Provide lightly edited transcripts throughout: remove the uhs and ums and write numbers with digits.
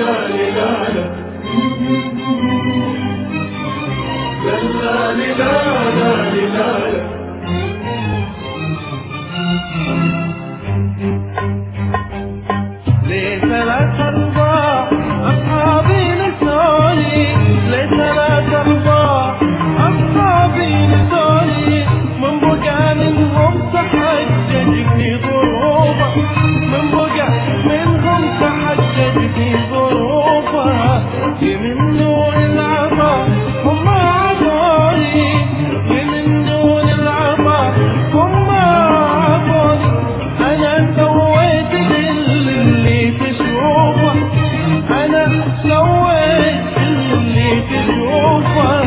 ليس لا ترضى أصحابي نسوني، ليس لا ترضى أصحابي نسوني، من بقى منهم تحجج في ظروفه، من بقى منهم تحجج في ظروفه، من دون العطاء هم عطوني، من دون العطاء هم عطوني، أنا سويت اللي تشوفه، أنا سويت اللي تشوفه.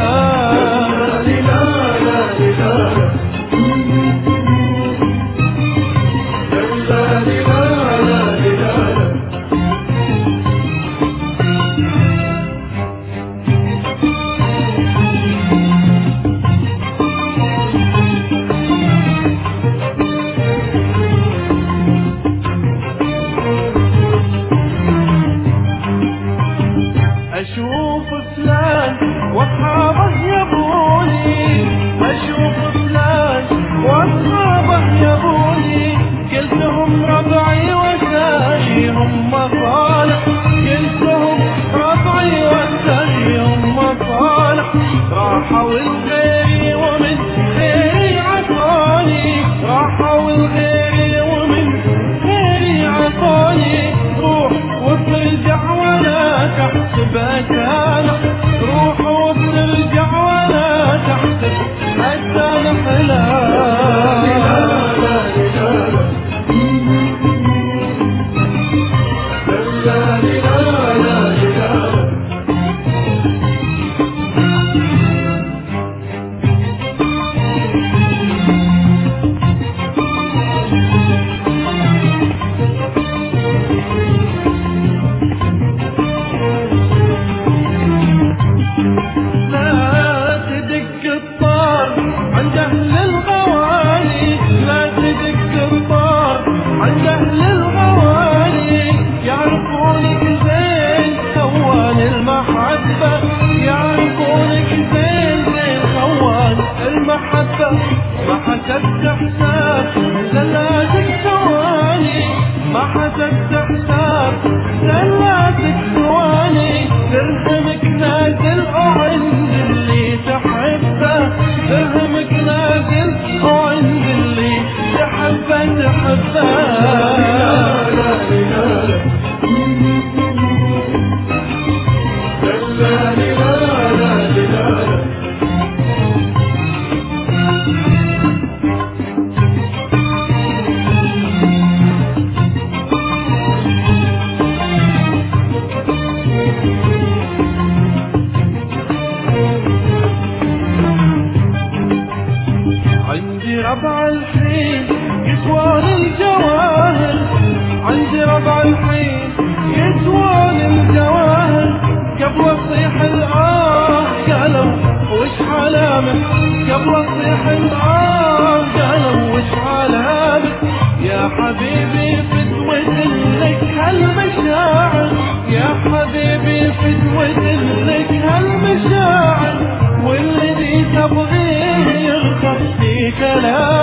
أشوف فلان وأصحابه يبوني، أشوف فلان وأصحابه يبوني، قلتهم ربعي وساليهم مصالح، قلتهم ربعي وساليهم مصالح، راحوا الغيري ومن غيري عطوني، راحوا الغيري ومن غيري عطوني، روح وترجع ولا تحسب أكانه، روح وترجع ولا تحسب أكانه. ما حسبت حساب ثلاث ثواني، ما حسبت حساب ثلاث ثواني، درهمك نازل وعند اللي تحبه، درهمك نازل وعند اللي تحبه. عندي ربع الحين يسوان الجواهر، عندي ربع الحين يسوان الجواهر، قبل اصيح الآه قالوا وش علامه، قبل اصيح الآه قالوا وش علامه، يا حبيبي فدوة لك هالمشاعر، يا حبيبي فدوة لك هالمشاعر، والذي تبغيه يرخص في كلام.